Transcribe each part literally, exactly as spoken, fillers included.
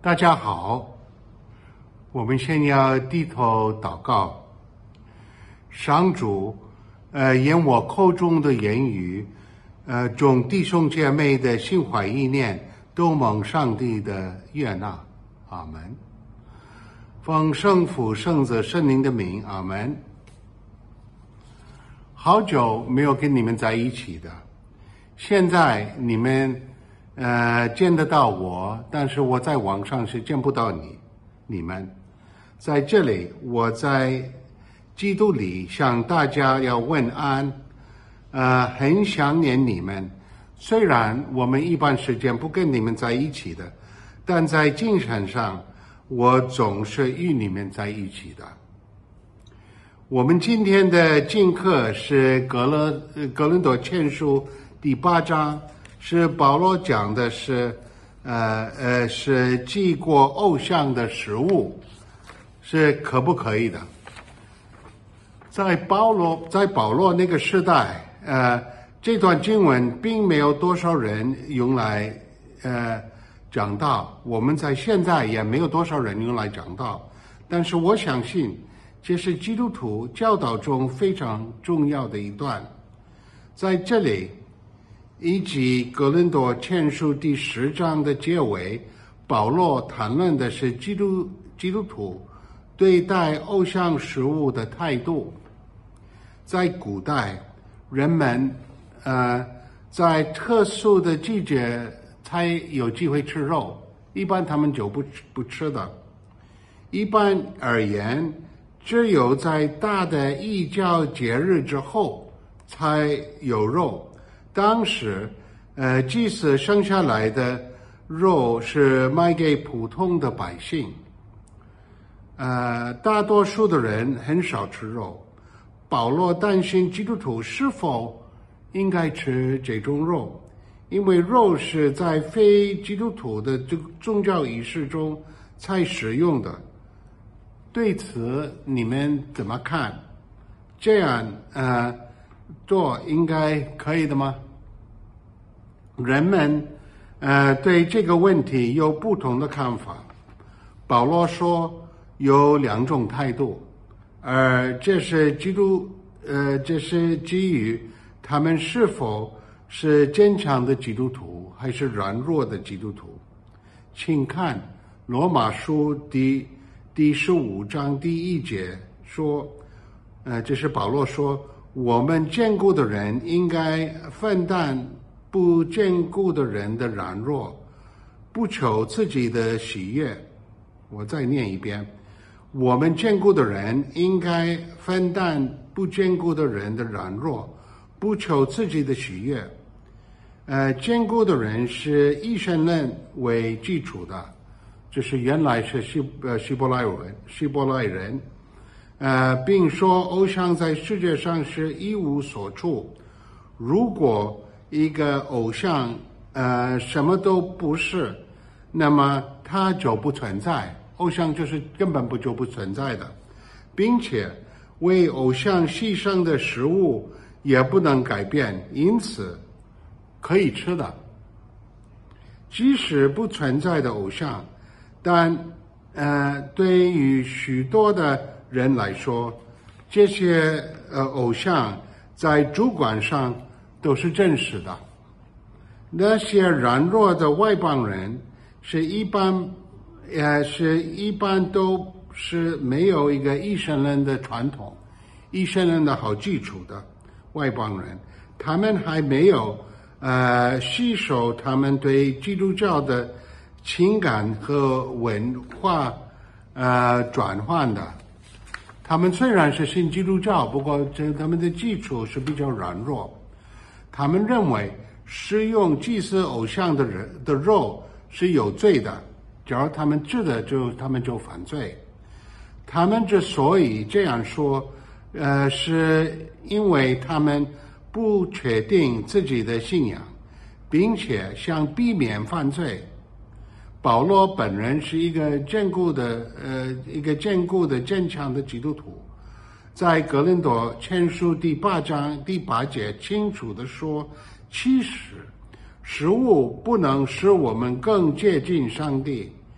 大家好，我们先要低头祷告。上主，呃，因我口中的言语，呃，众弟兄姐妹的心怀意念，都蒙上帝的悦纳。阿门。奉圣父、圣子、圣灵的名，阿门。好久没有跟你们在一起的，现在你们呃见得到我，但是我在网上是见不到你你们。在这里，我在基督里向大家要问安，呃，很想念你们。虽然我们一般时间不跟你们在一起的，但在精神上，我总是与你们在一起的。我们今天的经课是格勒格林多前书第八章，是保罗讲的是，呃呃，是祭过偶像的食物，是可不可以的？在保罗在保罗那个时代，呃，这段经文并没有多少人用来呃讲道，我们在现在也没有多少人用来讲道，但是我相信这是基督徒教导中非常重要的一段。在这里，以及哥林多前书第十章的结尾，保罗谈论的是基督基督徒对待偶像食物的态度。在古代，人们呃在特殊的季节才有机会吃肉，一般他们就不不吃的。一般而言，只有在大的异教节日之后才有肉。当时，呃，祭司剩下来的肉是卖给普通的百姓。呃，大多数的人很少吃肉。保罗担心基督徒是否应该吃这种肉，因为肉是在非基督徒的宗教仪式中才使用的。对此你们怎么看？这样呃做应该可以的吗？人们呃对这个问题有不同的看法。保罗说有两种态度，而这是基督呃这是基于他们是否是坚强的基督徒还是软弱的基督徒。请看罗马书第第十五章第一节说，呃，这是保罗说，我们坚固的人应该分担不坚固的人的软弱，不求自己的喜悦。我再念一遍，我们坚固的人应该分担不坚固的人的软弱，不求自己的喜悦。呃，坚固的人是以神论为基础的，这是原来是希呃希伯来人，希伯来人，呃，并说偶像在世界上是一无所处。如果一个偶像呃什么都不是，那么它就不存在，偶像就是根本不就不存在的，并且为偶像牺牲的食物也不能改变，因此可以吃的。即使不存在的偶像，但呃，对于许多的人来说，这些呃偶像在主观上都是真实的。那些软弱的外邦人是一般，呃，是一般都是没有一个一神论的传统、一神论的好基础的外邦人，他们还没有呃吸收他们对基督教的情感和文化呃转换的。他们虽然是信基督教，不过这他们的基础是比较软弱。他们认为食用祭祀偶像的人的肉是有罪的，假如他们知道就他们就犯罪。他们之所以这样说，呃，是因为他们不确定自己的信仰，并且想避免犯罪。保罗本人是一个坚固的呃一个坚固的坚强的基督徒，在格林多前书第八章第八节清楚地说，其实食物不能使我们更接近上帝，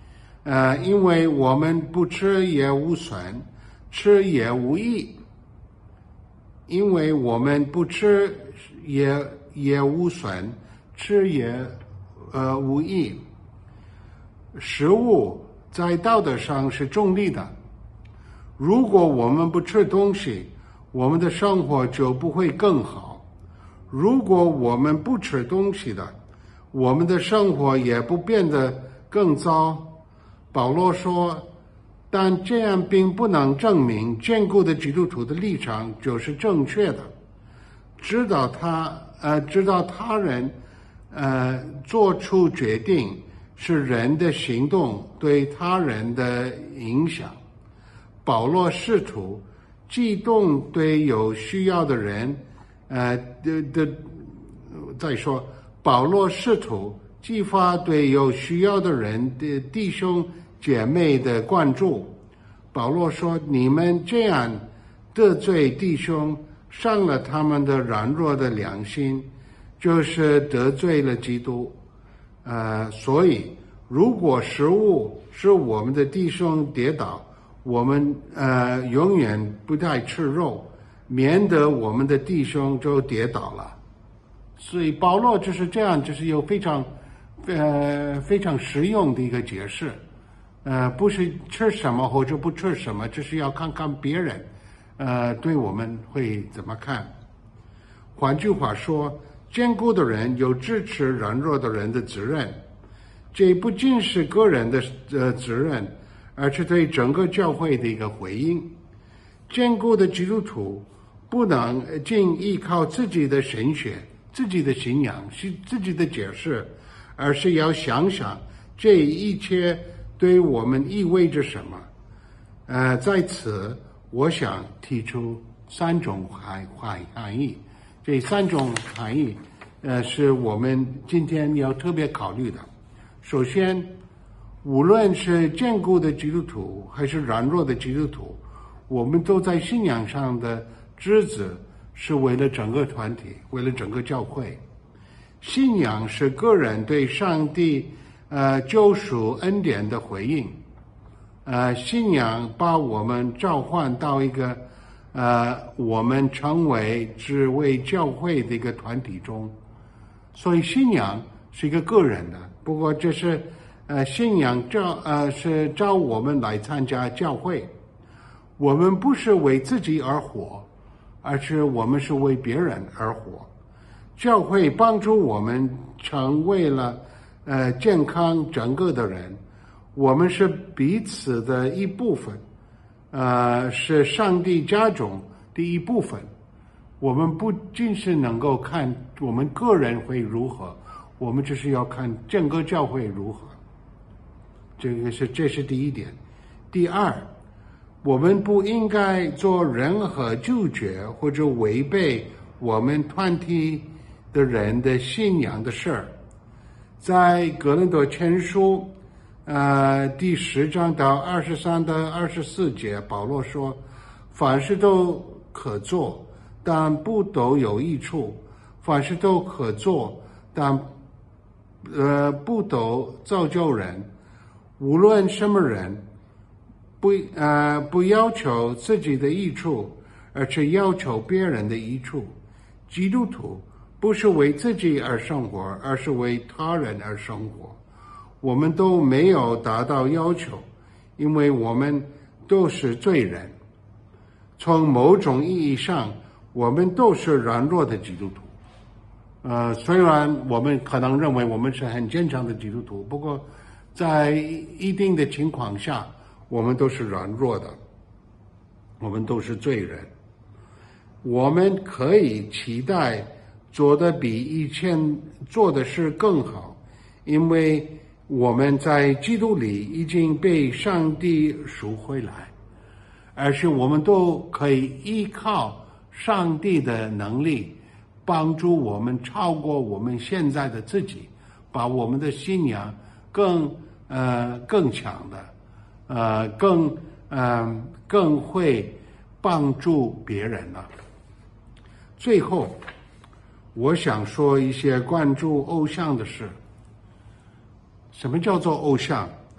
呃，因为我们不吃也无损，吃也无益。因为我们不吃也也无损，吃也呃无益。食物在道德上是中立的，如果我们不吃东西，我们的生活就不会更好；如果我们不吃东西的，我们的生活也不变得更糟。保罗说，但这样并不能证明坚固的基督徒的立场就是正确的。知道他呃，知道他人呃做出决定是人的行动对他人的影响。保罗试图激动对有需要的人，呃的的，再说，保罗试图激发对有需要的人的弟兄姐妹的关注。保罗说，你们这样得罪弟兄，伤了他们的软弱的良心，就是得罪了基督。呃，所以如果食物使我们的弟兄跌倒，我们呃永远不再吃肉，免得我们的弟兄就跌倒了。所以保罗就是这样，就是有非常呃非常实用的一个解释。呃，不是吃什么或者不吃什么，只是要看看别人，呃，对我们会怎么看。换句话说，坚固的人有支持软弱的人的责任，这不仅是个人的呃责任，而是对整个教会的一个回应。坚固的基督徒不能仅依靠自己的神学、自己的信仰、自己的解释，而是要想想这一切对我们意味着什么？呃，在此，我想提出三种含含含义。这三种含义，呃，是我们今天要特别考虑的。首先，无论是坚固的基督徒还是软弱的基督徒，我们都在信仰上的职责是为了整个团体，为了整个教会。信仰是个人对上帝呃，救赎恩典的回应，呃，信仰把我们召唤到一个，呃，我们成为只为教会的一个团体中，所以信仰是一个个人的。不过这是，呃，信仰召呃是召我们来参加教会，我们不是为自己而活，而是我们是为别人而活。教会帮助我们成为了呃，健康整个的人，我们是彼此的一部分，呃，是上帝家中的一部分。我们不仅是能够看我们个人会如何，我们只是要看整个教会如何。这个是这是第一点。第二，我们不应该做任何拒绝或者违背我们团体的人的信仰的事儿。在哥林多前书，呃，第十章到二十三到二十四节，保罗说：“凡事都可做，但不都有益处；凡事都可做，但呃不都造就人。无论什么人，不呃不要求自己的益处，而是要求别人的益处。基督徒不是为自己而生活，而是为他人而生活。我们都没有达到要求，因为我们都是罪人。从某种意义上，我们都是软弱的基督徒。呃，虽然我们可能认为我们是很坚强的基督徒，不过在一定的情况下，我们都是软弱的，我们都是罪人。我们可以期待做的比以前做的事更好，因为我们在基督里已经被上帝赎回来，而是我们都可以依靠上帝的能力，帮助我们超过我们现在的自己，把我们的信仰更呃更强的，呃更呃更会帮助别人了。最后，我想说一些关注偶像的事。什么叫做偶像？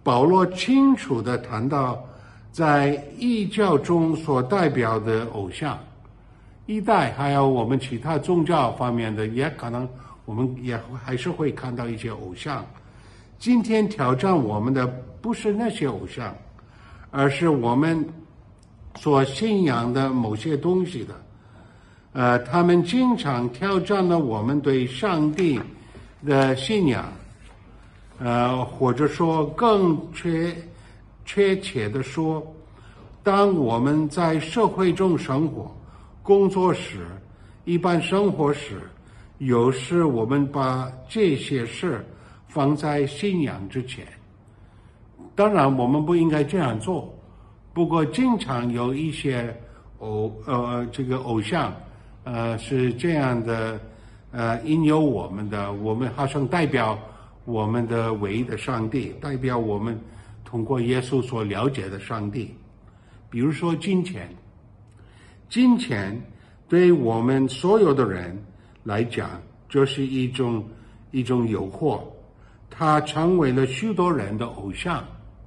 保罗清楚地谈到，在异教中所代表的偶像，一代还有我们其他宗教方面的，也可能我们也还是会看到一些偶像。今天挑战我们的不是那些偶像，而是我们所信仰的某些东西的。呃，他们经常挑战了我们对上帝的信仰。呃，或者说更确确切的说，当我们在社会中生活、工作时、一般生活时，有时我们把这些事放在信仰之前。当然，我们不应该这样做。不过，经常有一些偶呃这个偶像，呃是这样的，呃引诱我们的，我们好像代表我们的唯一的上帝，代表我们通过耶稣所了解的上帝。比如说金钱，金钱对我们所有的人来讲，就是一种一种诱惑，它成为了许多人的偶像。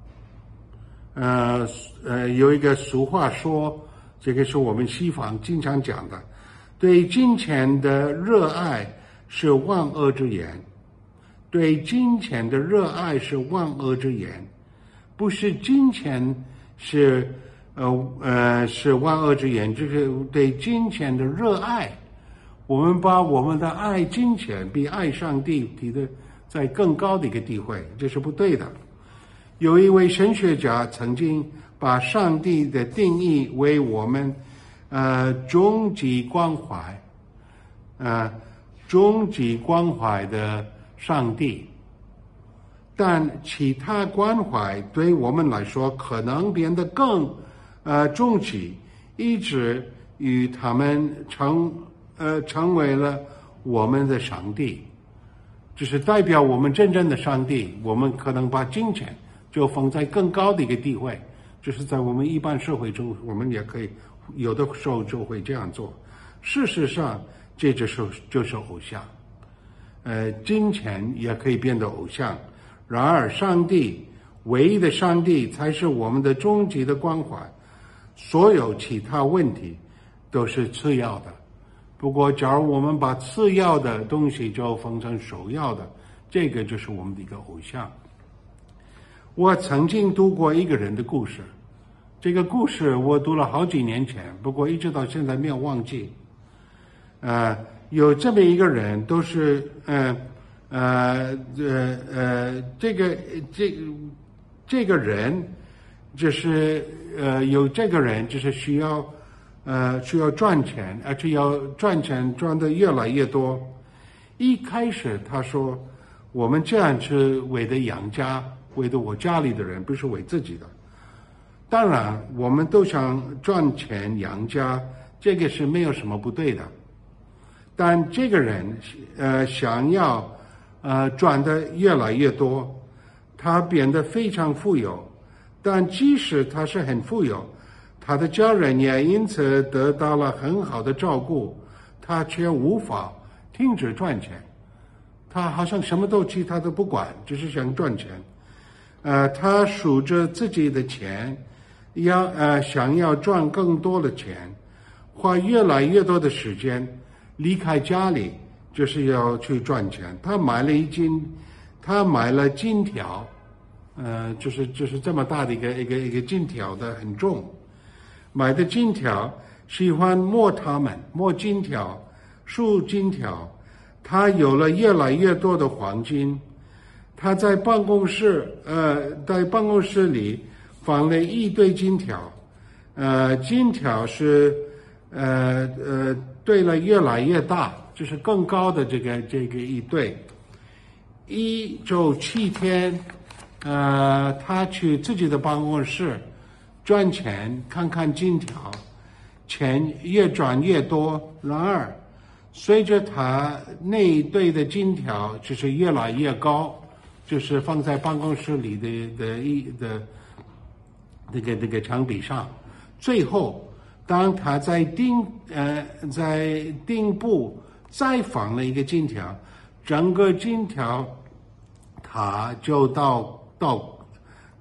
呃呃，有一个俗话说，这个是我们西方经常讲的，对金钱的热爱是万恶之源。对金钱的热爱是万恶之源，不是金钱是呃呃是万恶之源，就是对金钱的热爱。我们把我们的爱金钱比爱上帝提的在更高的一个地位，这是不对的。有一位神学家曾经把上帝的定义为我们呃终极关怀，呃终极关怀的上帝，但其他关怀对我们来说可能变得更呃终极，一直与他们成呃成为了我们的上帝，就是代表我们真正的上帝。我们可能把金钱就放在更高的一个地位，就是在我们一般社会中，我们也可以有的时候就会这样做。事实上，这就是就是偶像。呃，金钱也可以变得偶像，然而上帝，唯一的上帝才是我们的终极的关怀，所有其他问题都是次要的。不过，假如我们把次要的东西就分成首要的，这个就是我们的一个偶像。我曾经读过一个人的故事，这个故事我读了好几年前，不过一直到现在没有忘记。呃。有这么一个人，都是呃呃呃呃，这个这这个人，就是呃有这个人，就是需要呃需要赚钱，而且要赚钱赚得越来越多。一开始他说，我们这样是为了养家，为了我家里的人，不是为自己的。当然，我们都想赚钱养家，这个是没有什么不对的。但这个人呃想要呃赚得越来越多，他变得非常富有，但即使他是很富有，他的家人也因此得到了很好的照顾，他却无法停止赚钱。他好像什么都其他都不管，只是想赚钱。呃，他数着自己的钱，要呃想要赚更多的钱，花越来越多的时间。离开家里就是要去赚钱。他买了一金，他买了金条，呃，就是就是这么大的一个一个一个金条的，很重。买的金条，喜欢摸它们，摸金条，数金条。他有了越来越多的黄金。他在办公室，呃，在办公室里放了一堆金条，呃，金条是，呃呃。对了，越来越大，就是更高的这个这个一对，一周七天，呃，他去自己的办公室赚钱，看看金条，钱越赚越多。然而，随着他那一对的金条就是越来越高，就是放在办公室里的的一的那个那个墙壁上，最后。当他在顶呃在顶部再放了一个金条，整个金条它就到到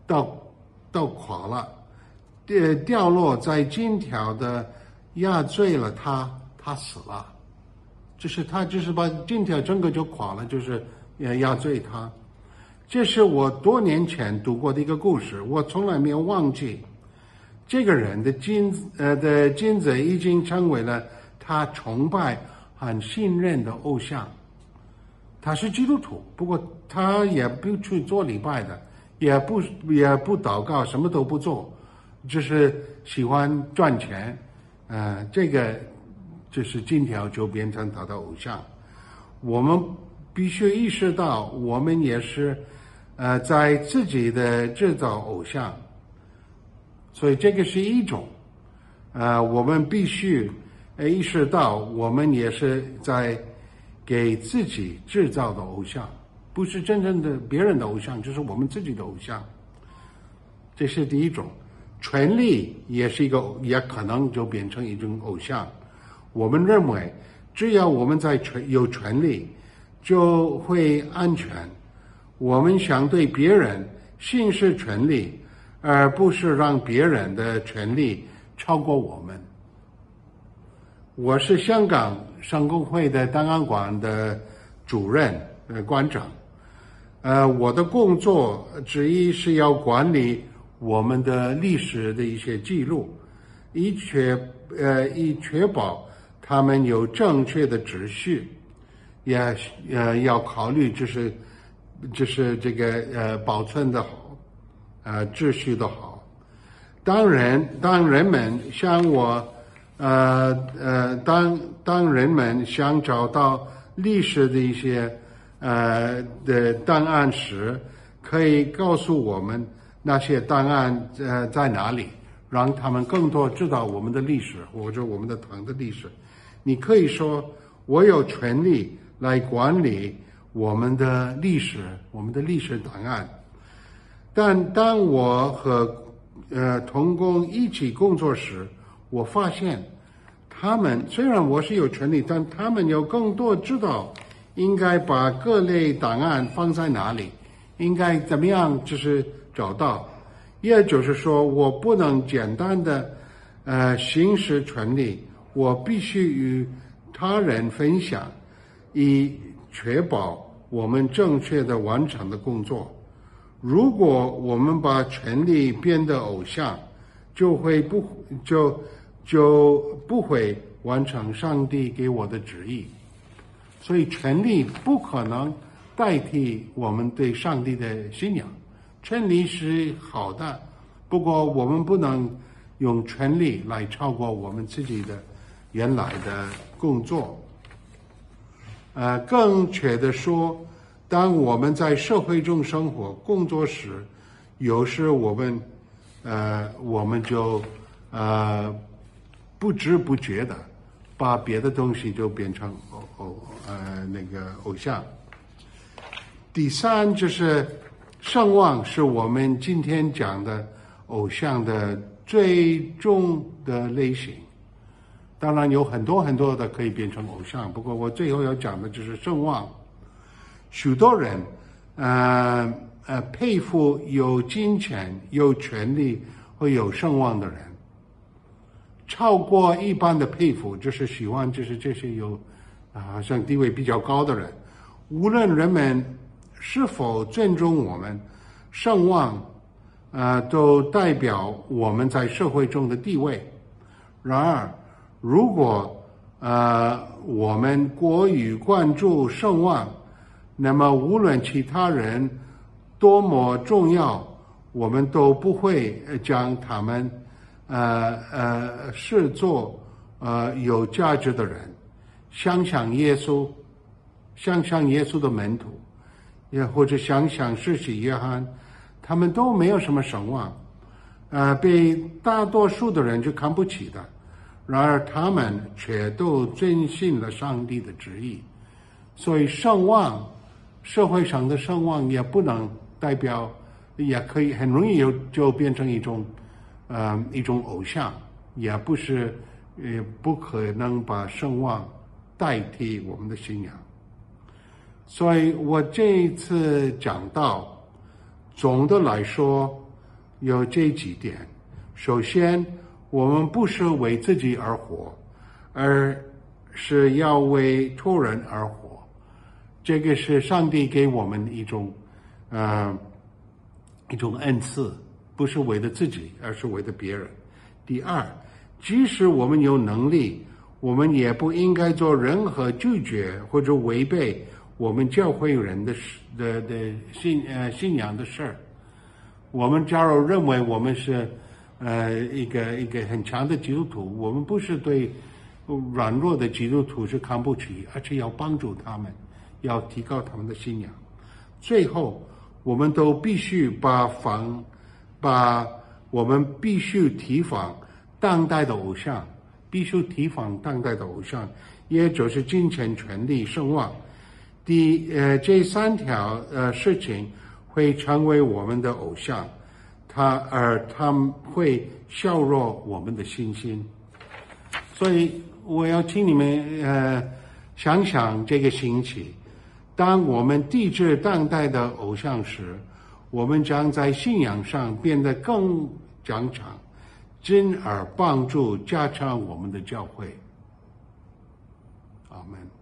到到垮了，掉掉落在金条的压坠了他，他死了，就是他就是把金条整个就垮了，就是压坠他。这是我多年前读过的一个故事，我从来没有忘记。这个人的金呃的金子已经成为了他崇拜和信任的偶像。他是基督徒，不过他也不去做礼拜的，也不也不祷告，什么都不做，就是喜欢赚钱。呃，这个就是金条就变成他的偶像。我们必须意识到，我们也是呃在自己的制造偶像。所以这个是一种，呃，我们必须意识到，我们也是在给自己制造的偶像，不是真正的别人的偶像，就是我们自己的偶像。这是第一种。权力也是一个，也可能就变成一种偶像。我们认为，只要我们在权有权力，就会安全。我们想对别人行使权利，而不是让别人的权利超过我们。我是香港圣公会的档案馆的主任呃馆长，呃，我的工作之一是要管理我们的历史的一些记录，以确呃以确保他们有正确的秩序，也呃要考虑就是就是这个呃保存的好，呃秩序的好。当然，当人们向我呃呃当当人们想找到历史的一些呃的档案时，可以告诉我们那些档案呃在哪里，让他们更多知道我们的历史或者我们的堂的历史。你可以说我有权利来管理我们的历史，我们的历史档案。但当我和呃同工一起工作时，我发现他们虽然我是有权利，但他们有更多知道应该把各类档案放在哪里，应该怎么样就是找到。也就是说，我不能简单的呃行使权利，我必须与他人分享，以确保我们正确的完成的工作。如果我们把权力变得偶像，就会不就就不会完成上帝给我的旨意。所以权力不可能代替我们对上帝的信仰。权力是好的，不过我们不能用权力来超过我们自己的原来的工作。呃，更确的说，当我们在社会中生活、工作时，有时我们，呃，我们就呃不知不觉的把别的东西就变成偶偶呃那个偶像。第三就是声望，是我们今天讲的偶像的最终的类型。当然有很多很多的可以变成偶像，不过我最后要讲的就是声望。许多人呃呃佩服有金钱、有权力或有声望的人，超过一般的佩服就是喜欢就是这些有啊好像地位比较高的人。无论人们是否尊重我们，声望呃都代表我们在社会中的地位。然而如果呃我们过于关注声望，那么无论其他人多么重要，我们都不会将他们呃呃视作呃有价值的人。想想耶稣，想想耶稣的门徒，也或者想想施洗约翰，他们都没有什么声望，呃被大多数的人就看不起的。然而他们却都遵信了上帝的旨意。所以声望，社会上的声望也不能代表，也可以很容易有就变成一种呃一种偶像，也不是也不可能把声望代替我们的信仰。所以我这一次讲到，总的来说有这几点。首先，我们不是为自己而活，而是要为他人而活。这个是上帝给我们一种呃一种恩赐，不是为了自己，而是为了别人。第二，即使我们有能力，我们也不应该做任何拒绝或者违背我们教会人的的的信呃信仰的事儿。我们假如认为我们是呃一个一个很强的基督徒，我们不是对软弱的基督徒是看不起，而且要帮助他们，要提高他们的信仰。最后，我们都必须把防把我们必须提防当代的偶像，必须提防当代的偶像，也就是金钱、权力、声望。第呃这三条呃事情会成为我们的偶像，他而他们会削弱我们的信心。所以我要请你们呃想想这个星期，当我们抵制当代的偶像时，我们将在信仰上变得更强强，进而帮助加强我们的教会。阿们。